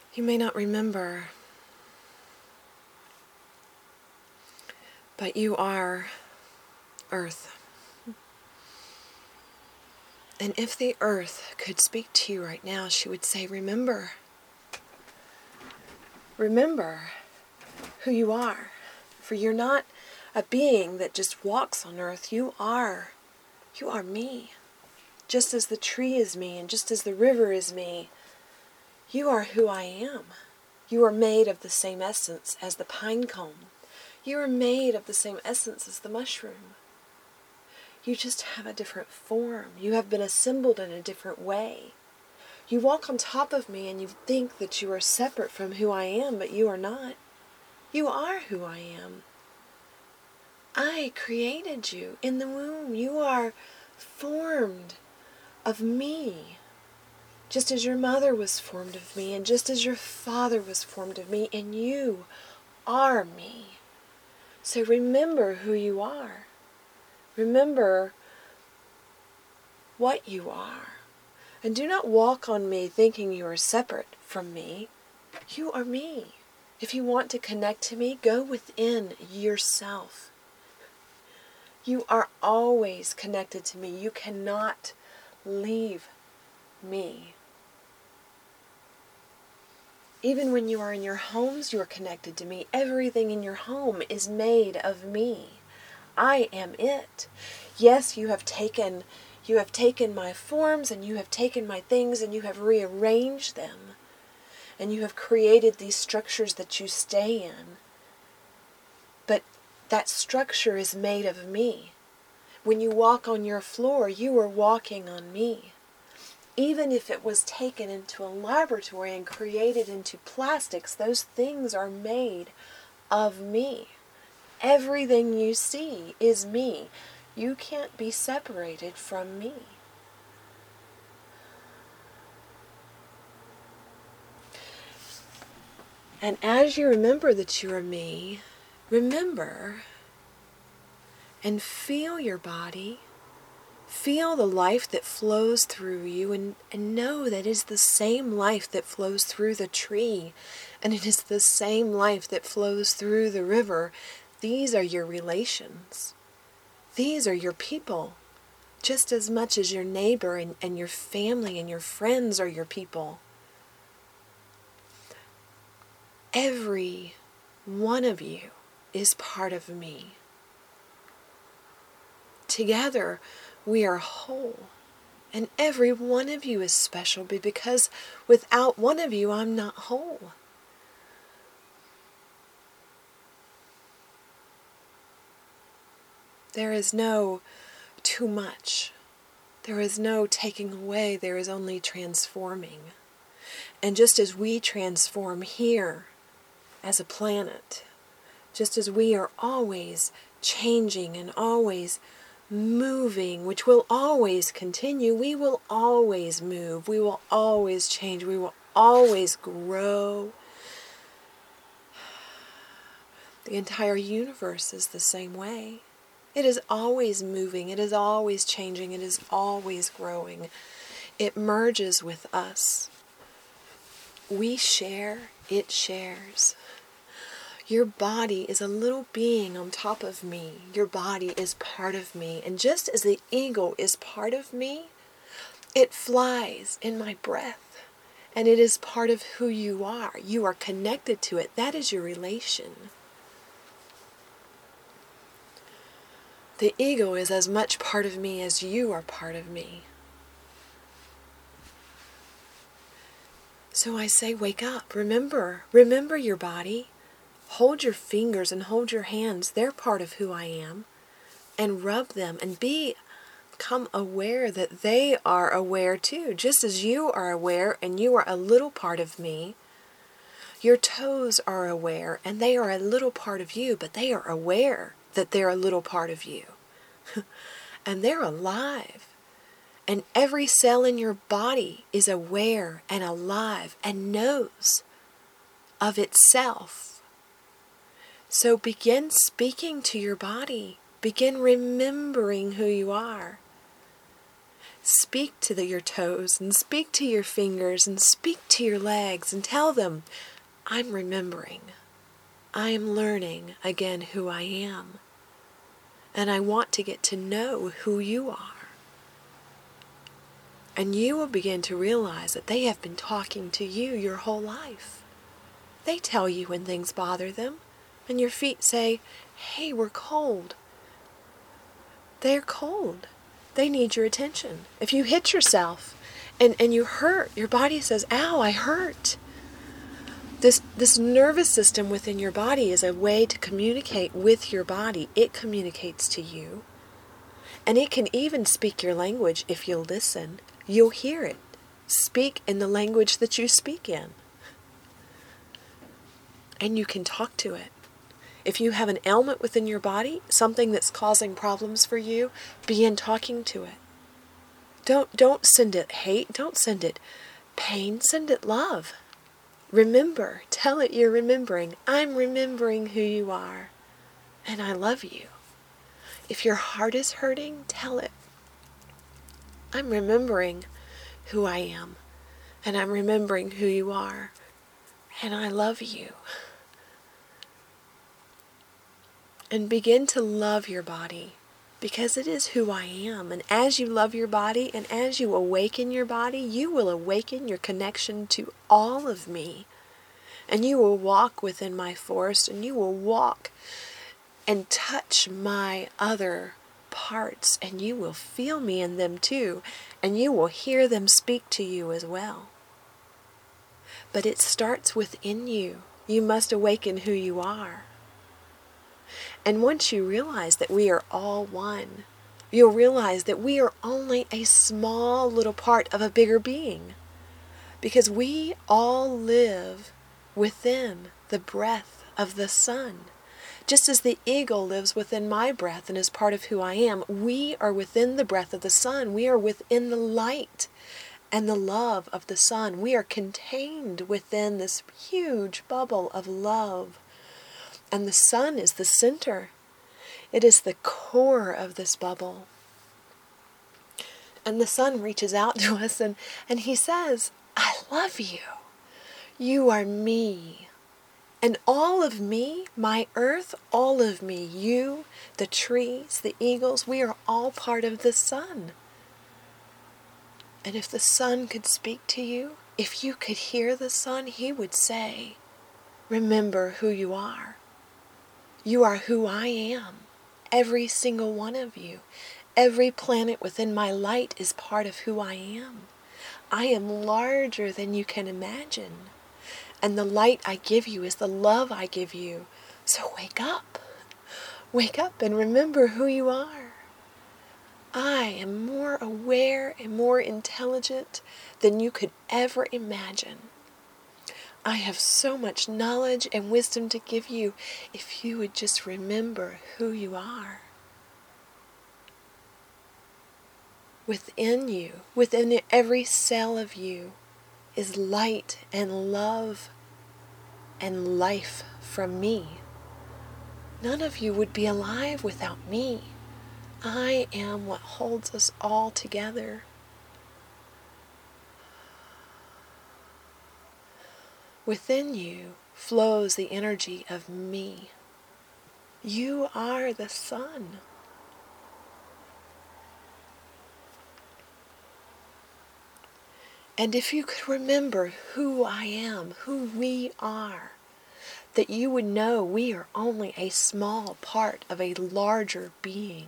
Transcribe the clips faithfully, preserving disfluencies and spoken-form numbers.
You may not remember, but you are Earth. And if the Earth could speak to you right now, she would say, remember. Remember who you are. For you're not a being that just walks on Earth. You are. You are me. Just as the tree is me, and just as the river is me, you are who I am. You are made of the same essence as the pine cone. You are made of the same essence as the mushroom. You just have a different form. You have been assembled in a different way. You walk on top of me and you think that you are separate from who I am, but you are not. You are who I am. I created you in the womb. You are formed of me. Just as your mother was formed of me, and just as your father was formed of me, and you are me. So remember who you are. Remember what you are. And do not walk on me thinking you are separate from me. You are me. If you want to connect to me, go within yourself. You are always connected to me. You cannot leave me. Even when you are in your homes, you are connected to me. Everything in your home is made of me. I am it. Yes, you have taken, you have taken my forms, and you have taken my things, and you have rearranged them. And you have created these structures that you stay in. But that structure is made of me. When you walk on your floor, you are walking on me. Even if it was taken into a laboratory and created into plastics, those things are made of me. Everything you see is me. You can't be separated from me. And as you remember that you are me, remember and feel your body. Feel the life that flows through you, and, and know that it is the same life that flows through the tree, and it is the same life that flows through the river. These are your relations. These are your people, just as much as your neighbor and, and your family and your friends are your people. Every one of you is part of me. Together, we are whole. And every one of you is special because without one of you, I'm not whole. There is no too much. There is no taking away. There is only transforming. And just as we transform here as a planet, just as we are always changing and always moving, which will always continue, we will always move, we will always change, we will always grow. The entire universe is the same way. It is always moving, it is always changing, it is always growing. It merges with us. We share, it shares. Your body is a little being on top of me. Your body is part of me. And just as the eagle is part of me, it flies in my breath. And it is part of who you are. You are connected to it. That is your relation. The eagle is as much part of me as you are part of me. So I say, wake up. Remember. Remember your body. Hold your fingers and hold your hands. They're part of who I am. And rub them and be, become aware that they are aware too. Just as you are aware and you are a little part of me. Your toes are aware and they are a little part of you, but they are aware that they're a little part of you. And they're alive. And every cell in your body is aware and alive and knows of itself. So begin speaking to your body. Begin remembering who you are. speak to the, your toes and speak to your fingers and speak to your legs and tell them, I'm remembering. I am learning again who I am. And I want to get to know who you are. And you will begin to realize that they have been talking to you your whole life. They tell you when things bother them, and your feet say, hey, we're cold. They're cold. They need your attention. If you hit yourself and, and you hurt, your body says, ow, I hurt. This, this nervous system within your body is a way to communicate with your body. It communicates to you. And it can even speak your language if you'll listen. You'll hear it. Speak in the language that you speak in. And you can talk to it. If you have an ailment within your body, something that's causing problems for you, begin talking to it. Don't, don't send it hate. Don't send it pain. Send it love. Remember. Tell it you're remembering. I'm remembering who you are. And I love you. If your heart is hurting, tell it. I'm remembering who I am. And I'm remembering who you are. And I love you. And begin to love your body, because it is who I am. And as you love your body and as you awaken your body, you will awaken your connection to all of me. And you will walk within my forest, and you will walk and touch my other parts, and you will feel me in them too, and you will hear them speak to you as well. But it starts within you. You must awaken who you are. And once you realize that we are all one, you'll realize that we are only a small little part of a bigger being. Because we all live within the breath of the sun. Just as the eagle lives within my breath and is part of who I am, we are within the breath of the sun. We are within the light and the love of the sun. We are contained within this huge bubble of love. And the sun is the center. It is the core of this bubble. And the sun reaches out to us and, and he says, I love you. You are me. And all of me, my earth, all of me, you, the trees, the eagles, we are all part of the sun. And if the sun could speak to you, if you could hear the sun, he would say, remember who you are. You are who I am. Every single one of you. Every planet within my light is part of who I am. I am larger than you can imagine. And the light I give you is the love I give you. So wake up. Wake up and remember who you are. I am more aware and more intelligent than you could ever imagine. I have so much knowledge and wisdom to give you if you would just remember who you are. Within you, within every cell of you, is light and love and life from me. None of you would be alive without me. I am what holds us all together. Within you flows the energy of me. You are the sun. And if you could remember who I am, who we are, that you would know we are only a small part of a larger being.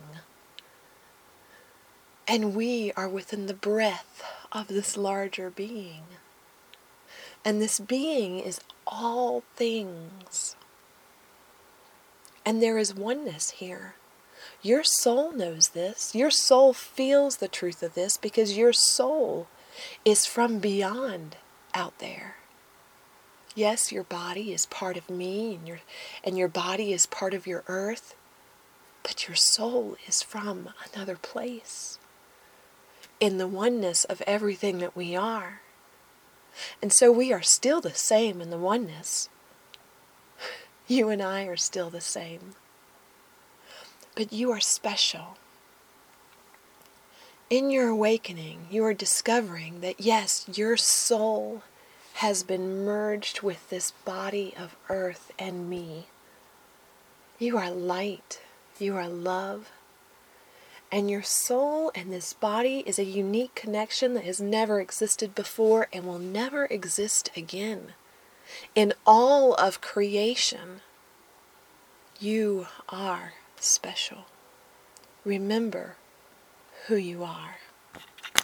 And we are within the breath of this larger being. And this being is all things. And there is oneness here. Your soul knows this. Your soul feels the truth of this because your soul is from beyond out there. Yes, your body is part of me, and your and your body is part of your earth, but your soul is from another place, in the oneness of everything that we are. And so we are still the same in the oneness. You and I are still the same. But you are special. In your awakening, you are discovering that yes, your soul has been merged with this body of earth and me. You are light. You are love. And your soul and this body is a unique connection that has never existed before and will never exist again. In all of creation, you are special. Remember who you are.